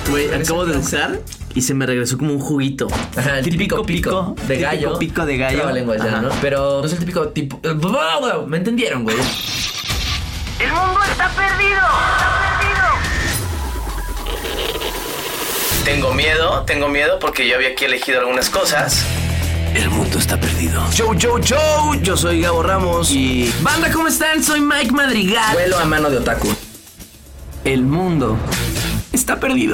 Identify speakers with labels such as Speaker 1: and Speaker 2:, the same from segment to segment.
Speaker 1: Güey, acabo de usar y se me regresó como un juguito.
Speaker 2: Ajá, el típico pico de gallo.
Speaker 1: Pico de gallo.
Speaker 2: Lenguas ya, ¿no? Pero no es el típico tipo... ¿Me entendieron, güey?
Speaker 3: ¡El mundo está perdido!
Speaker 1: Tengo miedo porque yo había aquí elegido algunas cosas. El mundo está perdido. Show. Yo soy Gabo Ramos y...
Speaker 2: Banda, ¿cómo están? Soy Mike Madrigal.
Speaker 1: Vuelo a mano de otaku. El mundo está perdido.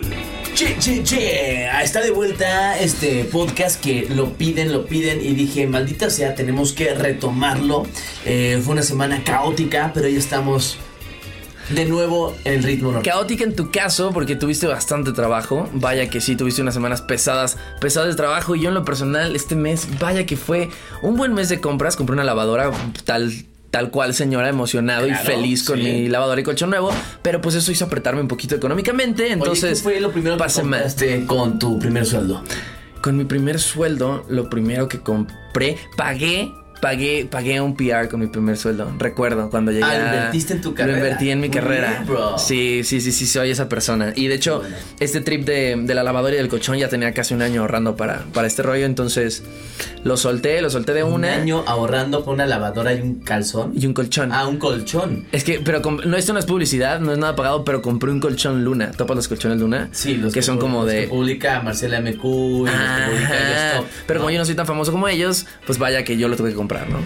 Speaker 4: Che, está de vuelta este podcast que lo piden y dije, maldita sea, tenemos que retomarlo. Fue una semana caótica, pero ya estamos de nuevo en el ritmo normal.
Speaker 2: Caótica en tu caso porque tuviste bastante trabajo. Vaya que sí, tuviste unas semanas pesadas de trabajo. Y yo en lo personal este mes, vaya que fue un buen mes de compras. Compré una lavadora tal cual, señora, emocionado, claro, y feliz con mi lavadora y colchón nuevo. Pero pues eso hizo apretarme un poquito económicamente. Entonces,
Speaker 4: oye, ¿qué fue lo primero que compraste con tu primer sueldo?
Speaker 2: Con mi primer sueldo, lo primero que compré, Pagué un PR con mi primer sueldo. Recuerdo cuando llegué.
Speaker 4: ¿Invertiste en tu carrera?
Speaker 2: Lo invertí en mi carrera.
Speaker 4: Bien, bro.
Speaker 2: Sí, soy esa persona. Y de hecho, este trip de la lavadora y del colchón ya tenía casi un año ahorrando para este rollo. Entonces, lo solté de una.
Speaker 4: ¿Un año ahorrando con una lavadora y un calzón?
Speaker 2: Y un colchón.
Speaker 4: Ah, un colchón.
Speaker 2: Es que, pero esto no es publicidad, no es nada pagado, pero compré un colchón Luna. ¿Topas los colchones Luna?
Speaker 4: Sí, los
Speaker 2: que son como de...
Speaker 4: que publica Marcela MQ y los que publica Stop.
Speaker 2: Pero como yo no soy tan famoso como ellos, pues vaya que yo lo tuve que comprar, ¿no?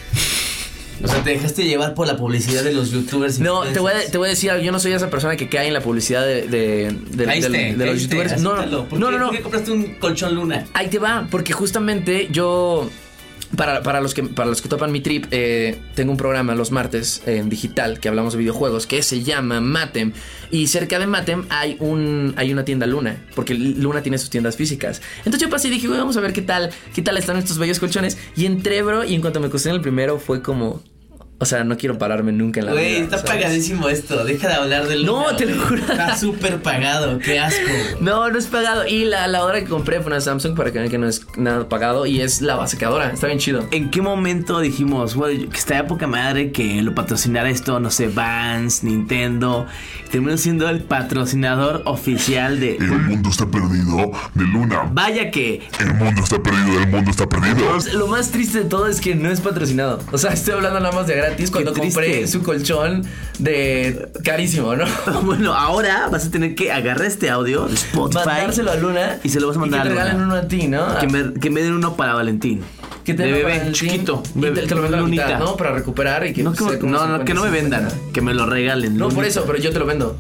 Speaker 4: O sea, te dejaste llevar por la publicidad de los youtubers.
Speaker 2: No, te voy a decir algo. Yo no soy esa persona que cae en la publicidad de los youtubers. No.
Speaker 4: ¿Por qué compraste un colchón Luna?
Speaker 2: Ahí te va, porque justamente yo... Para los que topan mi trip, tengo un programa los martes en digital que hablamos de videojuegos que se llama Matem. Y cerca de Matem hay una tienda Luna, porque Luna tiene sus tiendas físicas. Entonces yo pasé y dije, vamos a ver qué tal están estos bellos colchones. Y entré, bro, y en cuanto me acosté en el primero fue como... O sea, no quiero pararme nunca en la vida.
Speaker 4: Güey, está pagadísimo esto. Deja de hablar del Luna.
Speaker 2: No, te lo juro.
Speaker 4: Está súper pagado. Qué asco.
Speaker 2: No es pagado. Y la lavadora que compré fue una Samsung, para que vean que no es nada pagado. Y es lavasecadora. Está bien chido.
Speaker 1: ¿En qué momento dijimos, güey, que estaría poca madre que lo patrocinara esto, no sé, Vans, Nintendo? Terminó siendo el patrocinador oficial de...
Speaker 5: El mundo está perdido de Luna.
Speaker 1: Vaya que...
Speaker 5: El mundo está perdido.
Speaker 2: Lo más triste de todo es que no es patrocinado. O sea, estoy hablando nada más de gratis cuando compré su colchón de carísimo, ¿no?
Speaker 1: Bueno, ahora vas a tener que agarrar este audio de Spotify,
Speaker 2: mandárselo a Luna
Speaker 1: y se lo vas a mandar
Speaker 2: y que te
Speaker 1: a
Speaker 2: regalen uno a ti, ¿no?
Speaker 1: Que me den uno para Valentín.
Speaker 2: Que te
Speaker 1: de bebé,
Speaker 2: Valentín,
Speaker 1: chiquito.
Speaker 2: Y te lo vendan a mitad, ¿no? Para recuperar y que...
Speaker 1: No, que no me vendan, que me lo regalen.
Speaker 2: No, por eso, pero yo te lo vendo.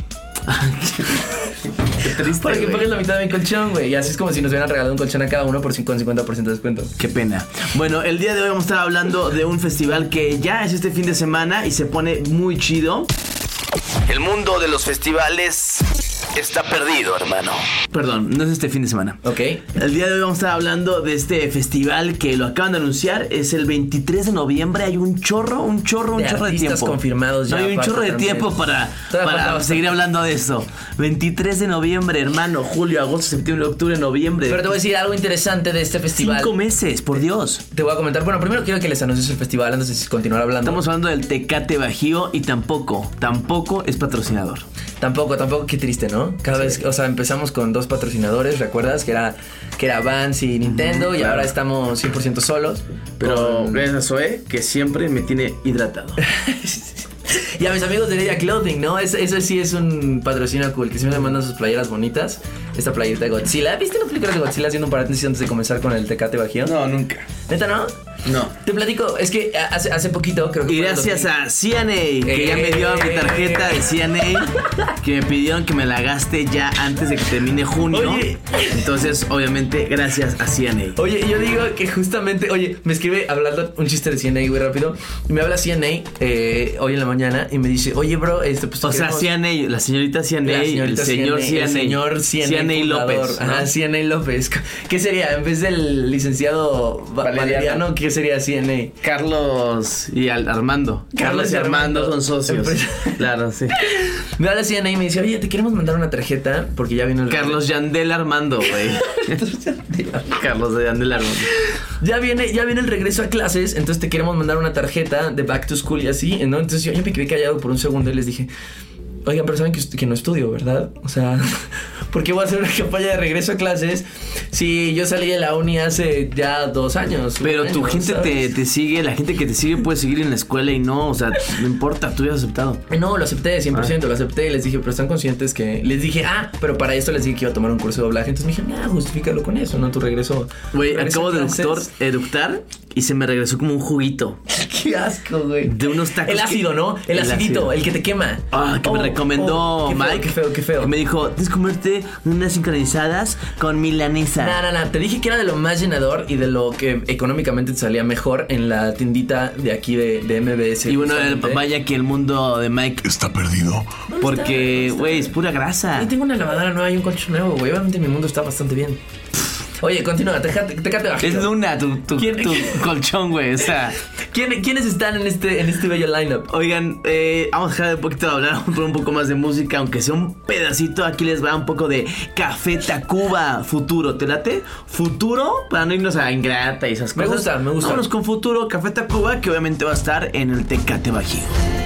Speaker 1: Qué triste,
Speaker 2: para que
Speaker 1: güey.
Speaker 2: pagues la mitad de mi colchón, güey. Y así es como si nos hubieran regalado un colchón a cada uno con 50% de descuento.
Speaker 1: Qué pena. Bueno, el día de hoy vamos a estar hablando de un festival que ya es este fin de semana y se pone muy chido. El mundo de los festivales está perdido, hermano. Perdón, no es este fin de semana.
Speaker 2: Ok.
Speaker 1: El día de hoy vamos a estar hablando de este festival que lo acaban de anunciar. Es el 23 de noviembre. Hay un chorro de tiempo
Speaker 2: confirmados ya.
Speaker 1: No, hay un chorro de tiempo para seguir hablando de eso. 23 de noviembre, hermano. Julio, agosto, septiembre, octubre, noviembre.
Speaker 2: Pero te voy a decir algo interesante de este festival.
Speaker 1: 5 meses, por Dios.
Speaker 2: Te voy a comentar. Bueno, primero quiero que les anuncies el festival antes de continuar hablando.
Speaker 1: Estamos hablando del Tecate Bajío y tampoco es patrocinador.
Speaker 2: Tampoco, qué triste, ¿no? Cada vez, o sea, empezamos con 2 patrocinadores, ¿recuerdas? Que era Vans y Nintendo, y ahora estamos 100% solos.
Speaker 1: Pero gracias a Zoe, que siempre me tiene hidratado.
Speaker 2: Y a mis amigos de Leia Clothing, ¿no? Ese sí es un patrocinio cool, que siempre me mandan sus playeras bonitas. Esta playerita de Godzilla. ¿Viste la película de Godzilla haciendo un paréntesis antes de comenzar con el Tecate Bajío?
Speaker 1: No, nunca.
Speaker 2: ¿Neta no?
Speaker 1: No.
Speaker 2: Te platico, es que hace poquito creo que...
Speaker 1: Y gracias a CNA, que ya me dio mi tarjeta de CNA, que me pidieron que me la gaste ya antes de que termine junio.
Speaker 2: Oye.
Speaker 1: Entonces, obviamente, gracias a CNA.
Speaker 2: Oye, yo digo que justamente, me escribe hablando un chiste de CNA, güey, rápido. Y me habla CNA hoy en la mañana y me dice, oye, bro, pues...
Speaker 1: O sea, CNA, la señorita CNA, el señor CNA.
Speaker 2: El señor CNA
Speaker 1: López, ¿no?
Speaker 2: Ajá, CNA López. ¿Qué sería? En vez del licenciado Valeriano, ¿qué sería CNA?
Speaker 1: Carlos y Armando. Carlos y Armando son socios.
Speaker 2: Claro, sí. Me habla CNA y me dice, oye, te queremos mandar una tarjeta porque ya vino el...
Speaker 1: Carlos Yandel Armando, güey. Carlos de Yandel Armando.
Speaker 2: Ya viene el regreso a clases, entonces te queremos mandar una tarjeta de back to school y así, ¿no? Entonces yo me quedé callado por un segundo y les dije, oigan, pero saben que no estudio, ¿verdad? O sea, ¿Por qué voy a hacer una campaña de regreso a clases si yo salí de la uni hace ya 2 años?
Speaker 1: Pero tu gente
Speaker 2: ¿sabes?
Speaker 1: te sigue, la gente que te sigue puede seguir en la escuela y no, o sea, no importa, tú ya has aceptado.
Speaker 2: No, lo acepté 100%, lo acepté y les dije, pero están conscientes que... Les dije, pero para esto les dije que iba a tomar un curso de doblaje. Entonces me dijeron, justifícalo con eso, ¿no? Tu regreso...
Speaker 1: Güey,
Speaker 2: regreso
Speaker 1: acabo
Speaker 2: a
Speaker 1: de
Speaker 2: clases.
Speaker 1: eructar y se me regresó como un juguito.
Speaker 2: Qué asco, güey.
Speaker 1: De unos tacos.
Speaker 2: El ácido, ¿no? El acidito,
Speaker 1: ácido.
Speaker 2: el que te quema.
Speaker 1: Que me recomendó
Speaker 2: qué feo,
Speaker 1: Mike.
Speaker 2: Qué feo.
Speaker 1: Que me dijo, tienes que comerte unas sincronizadas con milanesa.
Speaker 2: No. Te dije que era de lo más llenador y de lo que económicamente te salía mejor en la tiendita de aquí de MBS.
Speaker 1: Y bueno,
Speaker 2: justamente.
Speaker 1: vaya que el mundo de Mike
Speaker 5: ¿Está perdido?
Speaker 1: porque, güey, es pura grasa.
Speaker 2: Y tengo una lavadora nueva y un colchón nuevo, güey. Obviamente mi mundo está bastante bien. Oye, continúa, tecate bajito.
Speaker 1: Es Luna, tu colchón, güey. O sea,
Speaker 2: ¿Quiénes están en este bello lineup?
Speaker 1: oigan, vamos a dejar un poquito de hablar, vamos a poner un poco más de música, aunque sea un pedacito. Aquí les va un poco de Café Tacuba Futuro. ¿Te late? Futuro, para no irnos a Ingrata y esas
Speaker 2: Me
Speaker 1: cosas.
Speaker 2: gusta.
Speaker 1: Vámonos con Futuro, Café Tacuba, que obviamente va a estar en el Tecate Bajío.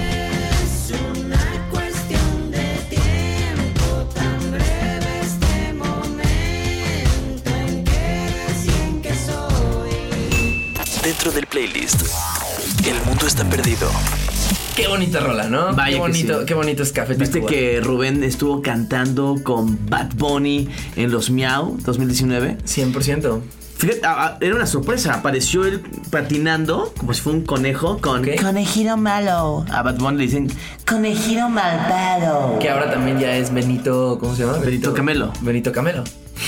Speaker 6: Dentro del playlist, El mundo está perdido.
Speaker 2: Qué bonita rola, ¿no?
Speaker 1: Vaya
Speaker 2: qué
Speaker 1: que sí.
Speaker 2: qué bonito es Café
Speaker 1: Viste
Speaker 2: Tacuba.
Speaker 1: que Rubén estuvo cantando con Bad Bunny en los Miau 2019.
Speaker 2: 100%.
Speaker 1: Fíjate, era una sorpresa. Apareció él patinando como si fuera un conejo con
Speaker 2: ¿Qué?
Speaker 1: Conejito malo. A Bad Bunny le dicen Conejito malvado.
Speaker 2: Que ahora también ya es Benito, ¿cómo se llama?
Speaker 1: Benito Camelo.
Speaker 2: Benito Camelo.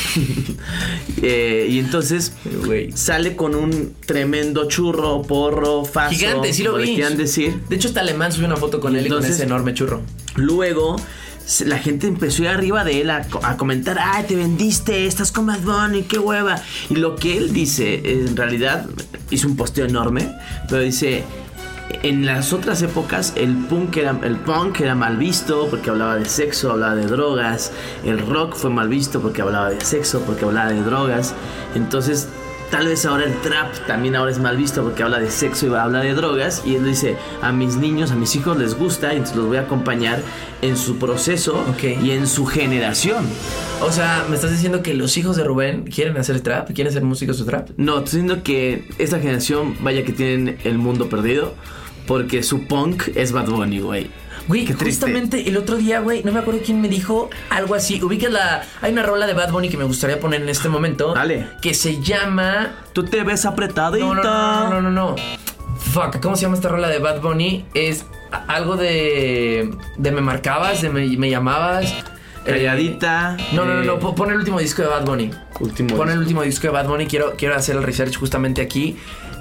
Speaker 1: Y entonces
Speaker 2: Güey.
Speaker 1: sale con un tremendo churro, porro, faso.
Speaker 2: Gigante, sí lo
Speaker 1: como le
Speaker 2: vi.
Speaker 1: quieran decir.
Speaker 2: De hecho, hasta Alemán subió una foto con él y con
Speaker 1: Entonces-
Speaker 2: ese enorme churro.
Speaker 1: Luego la gente empezó a ir arriba de él a comentar, ay, te vendiste, estás con Bad Bunny, qué hueva. Y lo que él dice, en realidad, hizo un posteo enorme, pero dice, en las otras épocas el punk era mal visto porque hablaba de sexo, hablaba de drogas. El rock fue mal visto porque hablaba de sexo, porque hablaba de drogas. Entonces, tal vez ahora el trap también ahora es mal visto porque habla de sexo y habla de drogas. Y él dice, a mis niños, a mis hijos les gusta, y entonces los voy a acompañar en su proceso
Speaker 2: Ok.
Speaker 1: y en su generación.
Speaker 2: O sea, ¿me estás diciendo que los hijos de Rubén quieren hacer trap? ¿Quieren ser músicos de trap?
Speaker 1: No, estoy diciendo que esta generación, vaya que tienen el mundo perdido, porque su punk es Bad Bunny, güey.
Speaker 2: Güey,
Speaker 1: Qué triste.
Speaker 2: justamente el otro día, güey, no me acuerdo quién me dijo algo así. Ubicas hay una rola de Bad Bunny que me gustaría poner en este momento.
Speaker 1: Dale.
Speaker 2: Que se llama...
Speaker 1: Tú te ves apretadita.
Speaker 2: No. Fuck, ¿cómo se llama esta rola de Bad Bunny? Es algo de me marcabas, de me llamabas.
Speaker 1: Calladita.
Speaker 2: No. Pon el último disco de Bad Bunny. Pon el último disco de Bad Bunny. Quiero hacer el research justamente aquí.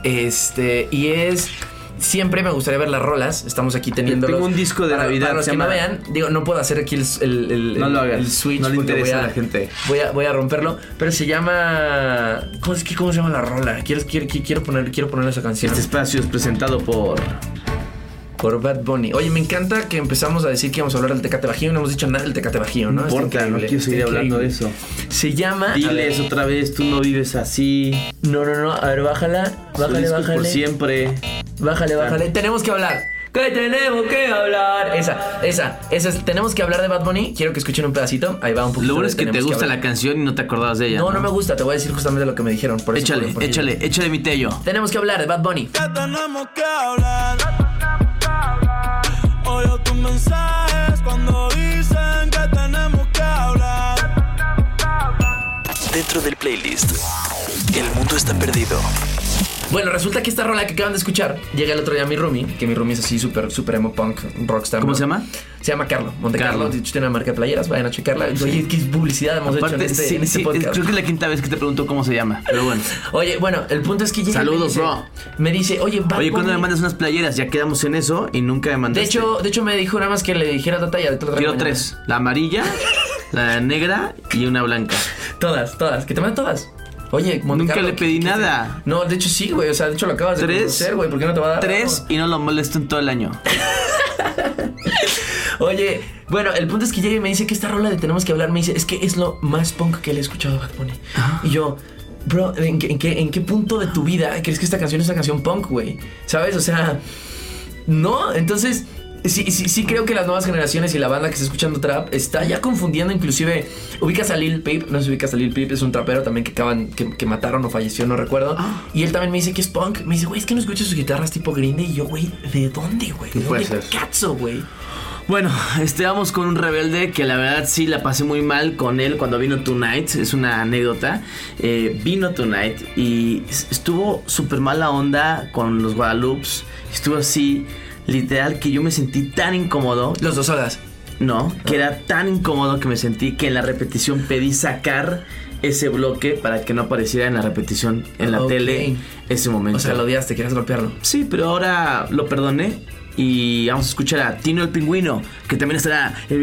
Speaker 2: Y es... Siempre me gustaría ver las rolas. Estamos aquí teniendo.
Speaker 1: Tengo un disco de Navidad,
Speaker 2: Para los
Speaker 1: se
Speaker 2: que no
Speaker 1: llama-
Speaker 2: vean, digo, no puedo hacer aquí
Speaker 1: No lo hagas,
Speaker 2: el switch.
Speaker 1: no le
Speaker 2: porque
Speaker 1: interesa
Speaker 2: voy
Speaker 1: a la gente.
Speaker 2: Voy a romperlo. Pero se llama. ¿Cómo se llama la rola? Quiero poner esa canción.
Speaker 1: Este espacio es presentado por
Speaker 2: Por Bad Bunny. Oye, me encanta que empezamos a decir que íbamos a hablar del Tecate Bajío. No hemos dicho nada del Tecate Bajío, ¿no?
Speaker 1: No
Speaker 2: Está
Speaker 1: importa, no
Speaker 2: increíble,
Speaker 1: quiero seguir
Speaker 2: está
Speaker 1: hablando de
Speaker 2: increíble.
Speaker 1: eso.
Speaker 2: Se llama.
Speaker 1: Diles otra vez, tú no vives así.
Speaker 2: No. A ver, bájale.
Speaker 1: Discos por siempre.
Speaker 2: Bájale. Tenemos que hablar. ¿Qué tenemos que hablar? Esa es. Tenemos que hablar de Bad Bunny. Quiero que escuchen un pedacito. Ahí va un poquito.
Speaker 1: Lo bueno
Speaker 2: de
Speaker 1: es que te
Speaker 2: Tenemos
Speaker 1: gusta
Speaker 2: hablar.
Speaker 1: la canción y no te acordabas de ella.
Speaker 2: No me gusta. Te voy a decir justamente lo que me dijeron. Por eso
Speaker 1: Échale mi tello.
Speaker 2: Tenemos que hablar de Bad Bunny.
Speaker 7: ¿Qué tenemos que hablar? Oye tus mensajes cuando dicen que tenemos que hablar.
Speaker 6: Dentro del playlist, El mundo está perdido.
Speaker 2: Bueno, resulta que esta rola que acaban de escuchar llega el otro día a mi roomie, que mi roomie es así súper emo punk rockstar.
Speaker 1: ¿Cómo
Speaker 2: ¿no?
Speaker 1: se llama?
Speaker 2: Se llama Carlo, Monte
Speaker 1: Carlo.
Speaker 2: Carlo. De hecho, tiene una marca de playeras, vayan a checarla. Oye, qué publicidad hemos hecho en este podcast.
Speaker 1: creo que es la quinta vez que te pregunto cómo se llama. Pero bueno.
Speaker 2: Oye, bueno, el punto es que llega y
Speaker 1: Saludos,
Speaker 2: me dice,
Speaker 1: bro.
Speaker 2: Me dice, oye, Bad
Speaker 1: Oye, ¿cuándo
Speaker 2: Bunny-
Speaker 1: me mandas unas playeras? Ya quedamos en eso y nunca me mandaste.
Speaker 2: De hecho me dijo nada más que le dijera la talla.
Speaker 1: quiero 3. La amarilla, la negra y una blanca.
Speaker 2: Todas, que te manden todas. Oye, Monte
Speaker 1: Nunca
Speaker 2: Carlo,
Speaker 1: le pedí
Speaker 2: ¿qué-
Speaker 1: nada.
Speaker 2: No, de hecho sí, güey. O sea, de hecho lo acabas de
Speaker 1: 3,
Speaker 2: conocer, güey. ¿Por qué no te va a dar?
Speaker 1: 3 y no lo molesto en todo el año.
Speaker 2: Oye, bueno, el punto es que llega y me dice que esta rola de Tenemos que hablar, me dice, es que es lo más punk que le he escuchado a Bad Bunny. Y yo, bro, ¿en qué punto de tu vida crees que esta canción es una canción punk, güey? ¿Sabes? O sea, no, entonces Sí creo que las nuevas generaciones y la banda que está escuchando trap está ya confundiendo, inclusive ubicas a Lil Peep, no sé si ubicas a Lil Peep, es un trapero también que mataron o falleció, no recuerdo. Y él también me dice que es punk, me dice, güey, es que no escuchas sus guitarras tipo Green Day. Y yo, güey, ¿de dónde, güey? ¿De
Speaker 1: puede
Speaker 2: dónde
Speaker 1: ser?
Speaker 2: cazzo, güey?
Speaker 1: Bueno, vamos con un rebelde que la verdad sí la pasé muy mal con él cuando vino Tonight. Es una anécdota. Vino Tonight y estuvo súper mala onda con los Guadalupes. Estuvo así, literal, que yo me sentí tan incómodo.
Speaker 2: Los 2 horas.
Speaker 1: No, que era tan incómodo que me sentí que en la repetición pedí sacar ese bloque para que no apareciera en la repetición en la tele ese momento.
Speaker 2: O sea, lo odiaste, querías golpearlo.
Speaker 1: Sí, pero ahora lo perdoné. Y vamos a escuchar a Tino el Pingüino, que también estará el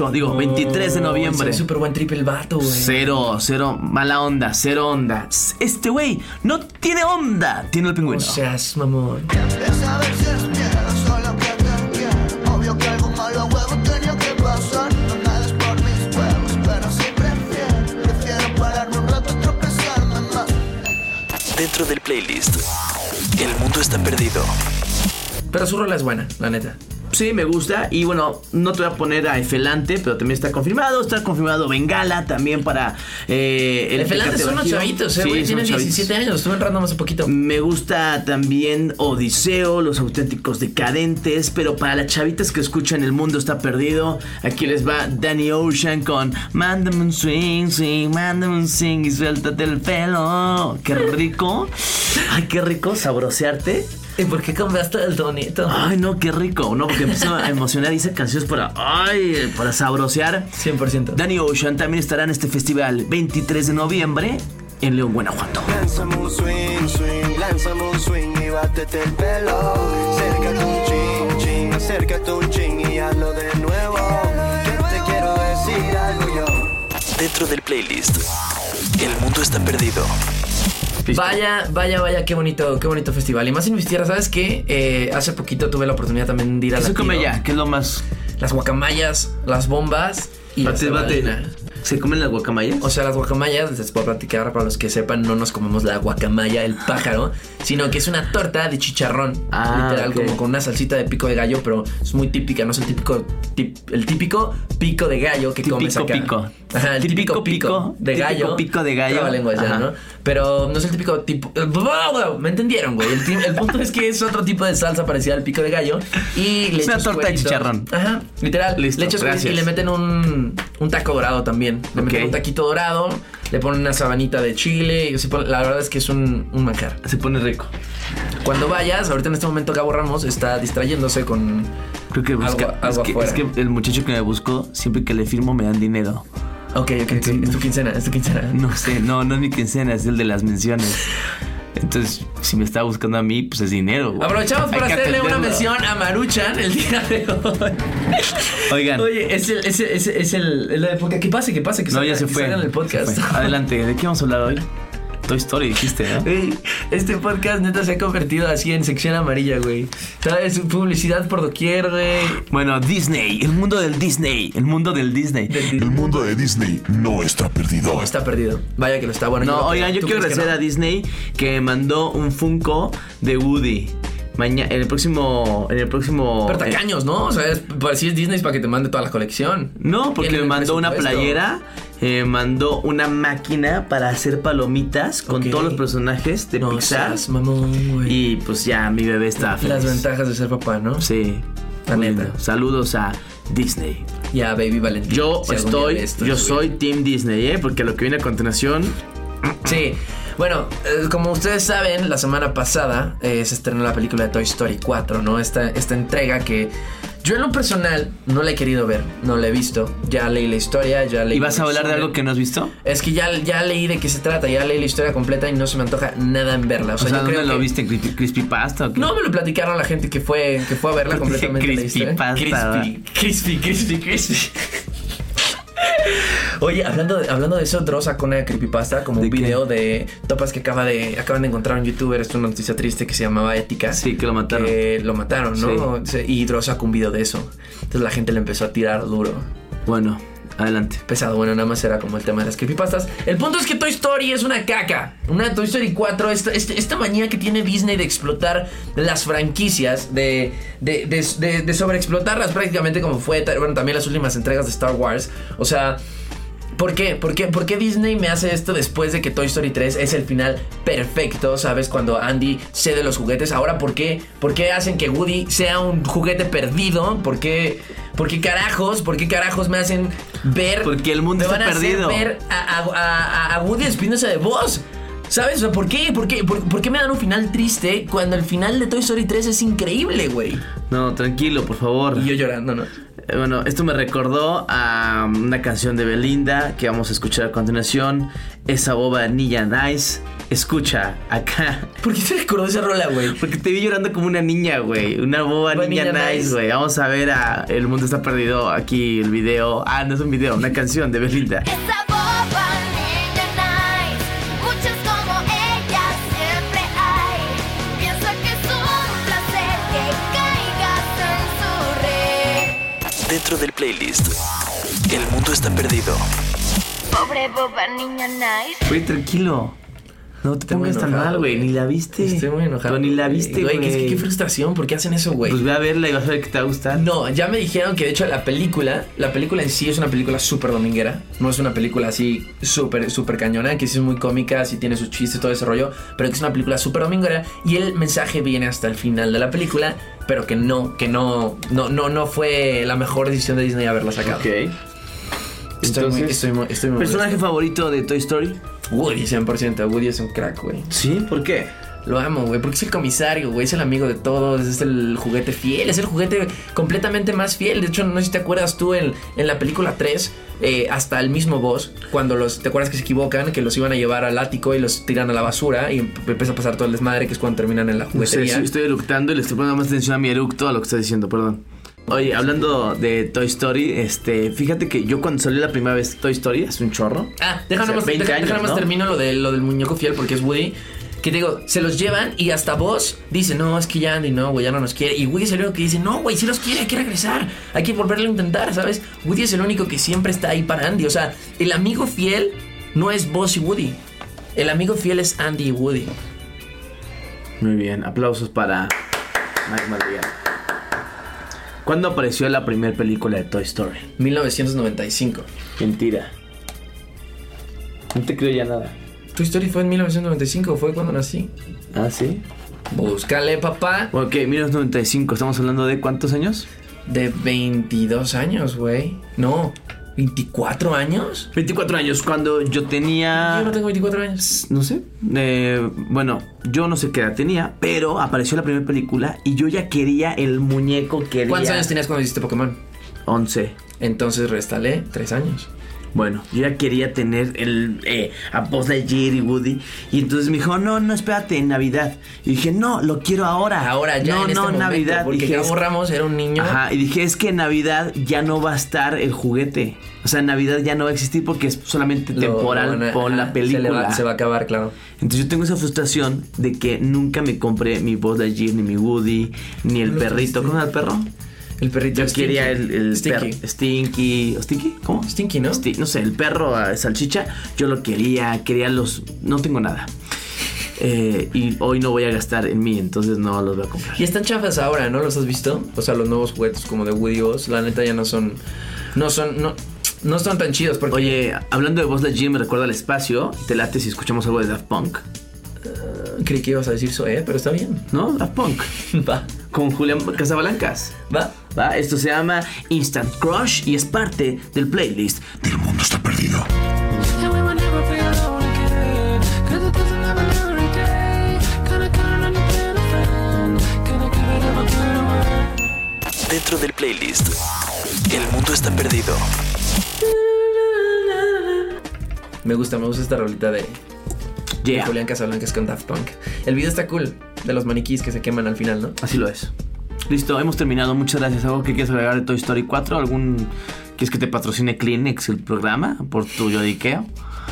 Speaker 1: 23 de noviembre.
Speaker 2: Es súper buen trip el vato, güey.
Speaker 1: Cero mala onda, cero onda. Este güey no tiene onda. Tino el Pingüino.
Speaker 2: O sea, es mamón.
Speaker 8: Esa vez es miedo, solo que te quiero. Obvio que algo malo a huevo tenía que pasar. No nades por mis huevos, pero sí prefiero pararme un rato y tropezarme más.
Speaker 6: Dentro del playlist, El mundo está perdido.
Speaker 2: Pero su rola es buena, la neta.
Speaker 1: Sí, me gusta. Y bueno, no te voy a poner a Efelante, pero también está confirmado. Está confirmado Bengala también para el
Speaker 2: Efelante son unos chavitos, güey. Tienen 17 años, estuve en Random hace poquito.
Speaker 1: Me gusta también Odiseo, Los Auténticos Decadentes. Pero para las chavitas que escuchan El Mundo Está Perdido, aquí les va Danny Ocean con Mándame un swing, swing, mándame un swing y suéltate el pelo. Qué rico. Ay, qué rico sabrosearte.
Speaker 2: ¿Y por qué cambiaste el tonito?
Speaker 1: Ay, no, qué rico, ¿no? Porque empezó a emocionar y hice canciones para sabrosear.
Speaker 2: 100%.
Speaker 1: Danny Ocean también estará en este festival 23 de noviembre en León, Guanajuato.
Speaker 8: Lánzame un swing, swing, lánzame un swing y bátete el pelo. Acércate un ching, ching, acércate un ching y hazlo de nuevo. Que te quiero decir algo yo.
Speaker 6: Dentro del playlist, El mundo está perdido.
Speaker 2: Vaya, qué bonito festival. Y más en mis tierras, ¿sabes qué? Hace poquito tuve la oportunidad también de ir a la
Speaker 1: come ya, ¿qué es lo más?
Speaker 2: Las guacamayas, las bombas y la cebadina.
Speaker 1: ¿Se comen las guacamayas?
Speaker 2: O sea, las guacamayas, les puedo platicar para los que sepan, no nos comemos la guacamaya, el pájaro, sino que es una torta de chicharrón. Literal, como con una salsita de pico de gallo, pero es muy típica, no es el típico pico de gallo que comes acá. Ajá, el típico pico de gallo.
Speaker 1: Pico de gallo.
Speaker 2: Lengua ya, ¿no? Pero no es el típico tipo. ¿Me entendieron, güey? El punto es que es otro tipo de salsa parecida al pico de gallo. Y le
Speaker 1: es una torta de chicharrón.
Speaker 2: Ajá, literal.
Speaker 1: Listo,
Speaker 2: le echas y le meten un taco dorado también. Le meten un taquito dorado, le ponen una sabanita de chile. Y la verdad es que es un manjar.
Speaker 1: Se pone rico.
Speaker 2: Cuando vayas, ahorita en este momento Gabo Ramos está distrayéndose con.
Speaker 1: Creo que busca.
Speaker 2: algo
Speaker 1: Es que el muchacho que me buscó, siempre que le firmo me dan dinero.
Speaker 2: Ok. Es tu quincena.
Speaker 1: No sé, no es mi quincena, es el de las menciones. Entonces, si me está buscando a mí, pues es dinero, güey.
Speaker 2: Aprovechamos para hacerle una mención a Maruchan el día de hoy.
Speaker 1: Oigan.
Speaker 2: Oye, es el de podcast. ¿Qué pase? Que
Speaker 1: no, ya se fue.
Speaker 2: En el podcast.
Speaker 1: Adelante, ¿de qué vamos a hablar hoy? Toy Story, dijiste, ¿no?
Speaker 2: Este podcast neta se ha convertido así en sección amarilla, güey. ¿Sabes? Publicidad por doquier, güey.
Speaker 1: Bueno, Disney, el mundo del Disney.
Speaker 5: El mundo de Disney no está perdido.
Speaker 2: No está perdido. Vaya que lo está. Bueno,
Speaker 1: no, oigan, yo quiero agradecer a Disney que mandó un Funko de Woody. En el próximo.
Speaker 2: Pero tacaños, ¿no? O sea, si es Disney es para que te mande toda la colección.
Speaker 1: No, porque me mandó una playera. Mandó una máquina para hacer palomitas con todos los personajes de Pixar.
Speaker 2: Mamón, güey.
Speaker 1: Y pues ya mi bebé está feliz.
Speaker 2: Las ventajas de ser papá, ¿no?
Speaker 1: Sí.
Speaker 2: La neta.
Speaker 1: Saludos a Disney.
Speaker 2: Ya, Baby Valentín.
Speaker 1: Yo soy Team Disney, porque lo que viene a continuación.
Speaker 2: Sí. Bueno, como ustedes saben, la semana pasada se estrenó la película de Toy Story 4, ¿no? Esta entrega que yo en lo personal no la he querido ver, no la he visto. Ya leí la historia, ¿Y
Speaker 1: vas a hablar de algo que no has visto?
Speaker 2: Es que ya leí de qué se trata, ya leí la historia completa y no se me antoja nada en verla. O sea, yo
Speaker 1: ¿dónde lo viste? ¿En Creepypasta o qué?
Speaker 2: No, me lo platicaron la gente que fue a verla completamente.
Speaker 1: Creepypasta.
Speaker 2: Crispy. Oye, hablando de eso, Dross sacó una creepypasta como un video de topas que acaban de encontrar un youtuber. Es una noticia triste que se llamaba Ética.
Speaker 1: Sí, que lo mataron.
Speaker 2: Lo mataron, ¿no? Sí. Y Dross sacó un video de eso. Entonces la gente le empezó a tirar duro.
Speaker 1: Bueno, Adelante.
Speaker 2: Pesado, bueno, nada más era como el tema de las creepypastas. El punto es que Toy Story es una caca. Una Toy Story 4, esta manía que tiene Disney de explotar las franquicias, de sobreexplotarlas prácticamente como fue, bueno, también las últimas entregas de Star Wars. O sea, ¿por qué? ¿Por qué Disney me hace esto después de que Toy Story 3 es el final perfecto? ¿Sabes? Cuando Andy cede los juguetes. Ahora, ¿por qué hacen que Woody sea un juguete perdido? ¿Por qué carajos me hacen ver?
Speaker 1: Porque el mundo
Speaker 2: me
Speaker 1: está perdido.
Speaker 2: Me van a hacer ver a Woody despidiéndose de Buzz. ¿Sabes? O sea, ¿por qué me dan un final triste cuando el final de Toy Story 3 es increíble, güey?
Speaker 1: No, tranquilo, por favor.
Speaker 2: Y yo llorando, ¿no?
Speaker 1: Bueno, esto me recordó a una canción de Belinda que vamos a escuchar a continuación. Esa boba niña nice. Escucha acá.
Speaker 2: ¿Por qué te recordó esa rola, güey?
Speaker 1: Porque te vi llorando como una niña, güey. Una boba niña nice, güey. Vamos a ver a El Mundo Está Perdido. Aquí el video. Ah, no es un video, una canción de Belinda.
Speaker 9: Esa boba niña nice, muchas como ella siempre hay. Piensa que es un placer que caigas en su red.
Speaker 6: Dentro del playlist, El Mundo Está Perdido.
Speaker 9: Pobre boba niña nice.
Speaker 1: Güey, tranquilo. No te pongas tan mal, güey. Ni la viste.
Speaker 2: Estoy muy enojado.
Speaker 1: Ni la viste, güey.
Speaker 2: Qué frustración. ¿Por qué hacen eso, güey?
Speaker 1: Pues ve a verla y vas a ver que te va a gustar.
Speaker 2: No, ya me dijeron que de hecho la película en sí es una película súper dominguera. No es una película así súper cañona, que sí es muy cómica, sí tiene sus chistes, todo ese rollo, pero que es una película súper dominguera y el mensaje viene hasta el final de la película, pero que no fue la mejor decisión de Disney haberla sacado.
Speaker 1: Ok.
Speaker 2: Estoy muy
Speaker 1: ¿Personaje favorito de Toy Story?
Speaker 2: Woody, 100%. Woody es un crack, güey.
Speaker 1: ¿Sí? ¿Por qué?
Speaker 2: Lo amo, güey, porque es el comisario, güey, es el amigo de todos, es el juguete fiel, es el juguete completamente más fiel. De hecho, no sé si te acuerdas tú en la película 3, hasta el mismo Buzz, cuando ¿te acuerdas que se equivocan? Que los iban a llevar al ático y los tiran a la basura y empieza a pasar todo el desmadre, que es cuando terminan en la juguetería.
Speaker 1: Sí, estoy eructando y le estoy poniendo más atención a mi eructo a lo que está diciendo, perdón. Oye, hablando de Toy Story, fíjate que yo cuando salió la primera vez Toy Story, hace un chorro.
Speaker 2: Déjame más
Speaker 1: ¿no?
Speaker 2: termino lo del muñeco fiel, porque es Woody. Que te digo, se los llevan y hasta Buzz dice, no, es que ya Andy no, güey, ya no nos quiere. Y Woody es el único que dice, no, güey, sí los quiere, hay que regresar, hay que volverlo a intentar, ¿sabes? Woody es el único que siempre está ahí para Andy. O sea, el amigo fiel no es Buzz y Woody. El amigo fiel es Andy y Woody.
Speaker 1: Muy bien, aplausos para Mike Mardigan. ¿Cuándo apareció la primera película de Toy Story?
Speaker 2: 1995.
Speaker 1: Mentira. No te creo ya nada.
Speaker 2: Toy Story fue en 1995, fue cuando nací.
Speaker 1: ¿Ah, sí?
Speaker 2: Búscale, papá.
Speaker 1: Ok, 1995, ¿estamos hablando de cuántos años?
Speaker 2: De 22 años, güey. No, 24 años.
Speaker 1: 24 años, cuando yo tenía...
Speaker 2: Yo no tengo 24 años.
Speaker 1: No sé. Bueno, yo no sé qué edad tenía, pero apareció la primera película y yo ya quería el muñeco.
Speaker 2: ¿Cuántos años tenías cuando hiciste Pokémon?
Speaker 1: 11.
Speaker 2: Entonces réstale 3 años.
Speaker 1: Bueno, yo ya quería tener a Buzz Lightyear y Woody. Y entonces me dijo, no, espérate, en Navidad. Y dije, no, lo quiero ahora.
Speaker 2: Ahora ya,
Speaker 1: no,
Speaker 2: en este momento,
Speaker 1: Navidad.
Speaker 2: Porque
Speaker 1: dije,
Speaker 2: Gabo Ramos era un niño.
Speaker 1: Ajá, y dije, es que en Navidad ya no va a estar el juguete. O sea, en Navidad ya no va a existir porque es solamente temporal por la película.
Speaker 2: Se va a acabar, claro.
Speaker 1: Entonces yo tengo esa frustración de que nunca me compré mi Buzz Lightyear, ni mi Woody, ni el perrito. ¿Cómo era el perro?
Speaker 2: El perrito.
Speaker 1: Yo quería el
Speaker 2: Stinky.
Speaker 1: Stinky. ¿O Stinky? ¿Cómo?
Speaker 2: Stinky, ¿no?
Speaker 1: No sé, el perro salchicha. Yo lo quería los... No tengo nada. Y hoy no voy a gastar en mí, entonces no los voy a comprar.
Speaker 2: Y están chafas ahora, ¿no? ¿Los has visto? O sea, los nuevos juguetes como de Woody Buzz, la neta ya no son tan chidos porque...
Speaker 1: Oye, hablando de Buzz Lightyear, me recuerda al espacio. ¿Te late si escuchamos algo de Daft Punk?
Speaker 2: Creí que ibas a decir Zoé, pero está bien.
Speaker 1: ¿No? Daft Punk.
Speaker 2: Va.
Speaker 1: Con Julián Casablancas. Va. Esto se llama Instant Crush y es parte del playlist
Speaker 5: El Mundo Está Perdido.
Speaker 6: Dentro del playlist, El Mundo Está Perdido.
Speaker 2: Me gusta esta rolita de Julián Casablancas con Daft Punk. El video está cool, de los maniquís que se queman al final, ¿no?
Speaker 1: Así lo es. Listo, hemos terminado. Muchas gracias. ¿Algo que quieras agregar de Toy Story 4? ¿Quieres que te patrocine Kleenex el programa por tu lloriqueo?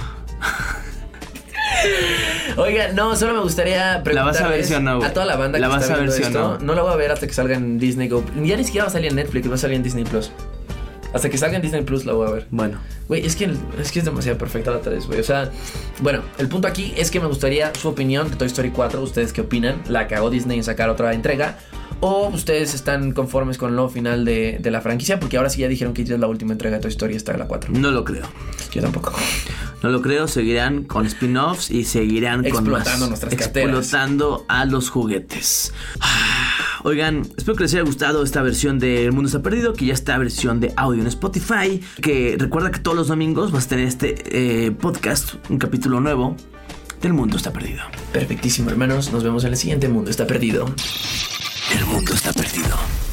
Speaker 2: Oiga, no, solo me gustaría preguntarles...
Speaker 1: ¿La vas a ver sí o no, güey?
Speaker 2: A toda la banda que está viendo esto.
Speaker 1: No?
Speaker 2: No la voy a ver hasta que salga en Disney Go. Ya ni siquiera va a salir en Netflix, va a salir en Disney Plus. Hasta que salga en Disney Plus la voy a ver.
Speaker 1: Bueno.
Speaker 2: Güey, es que es demasiado perfecta la 3, güey. O sea, bueno, el punto aquí es que me gustaría su opinión de Toy Story 4. ¿Ustedes qué opinan? ¿La cagó Disney en sacar otra entrega? ¿O ustedes están conformes con lo final de la franquicia? Porque ahora sí ya dijeron que ya es la última entrega de Toy Story, esta la 4.
Speaker 1: No lo creo.
Speaker 2: Yo tampoco.
Speaker 1: No lo creo, seguirán con spin-offs y seguirán
Speaker 2: explotando
Speaker 1: con
Speaker 2: nuestras carteras.
Speaker 1: Explotando a los juguetes. Oigan, espero que les haya gustado esta versión de El Mundo Está Perdido, que ya está versión de audio en Spotify. Que recuerda que todos los domingos vas a tener este podcast, un capítulo nuevo del Mundo Está Perdido.
Speaker 2: Perfectísimo, hermanos. Nos vemos en el siguiente Mundo Está Perdido.
Speaker 6: El mundo está perdido.